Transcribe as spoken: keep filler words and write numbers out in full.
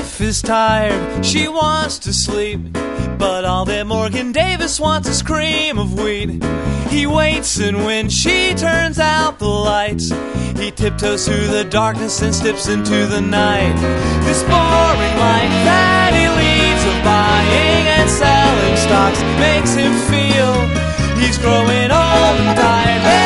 wife is tired, she wants to sleep, but all that Morgan Davis wants is cream of wheat. He waits, and when she turns out the lights, he tiptoes through the darkness and steps into the night. This boring life that he leads of buying and selling stocks makes him feel he's growing old and tired.